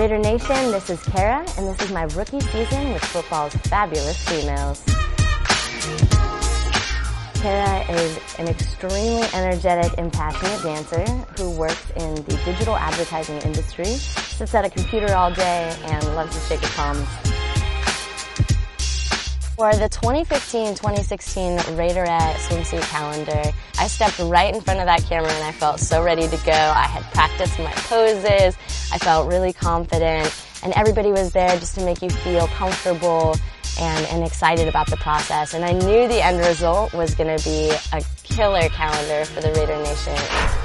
Raider Nation, this is Kara, and this is my rookie season with football's fabulous females. Kara is an extremely energetic and passionate dancer who works in the digital advertising industry, sits at a computer all day, and loves to shake her palms. For the 2015-2016 Raiderette swimsuit calendar, I stepped right in front of that camera and I felt so ready to go. I had practiced my poses, I felt really confident, and everybody was there just to make you feel comfortable and excited about the process. And I knew the end result was going to be a killer calendar for the Raider Nation.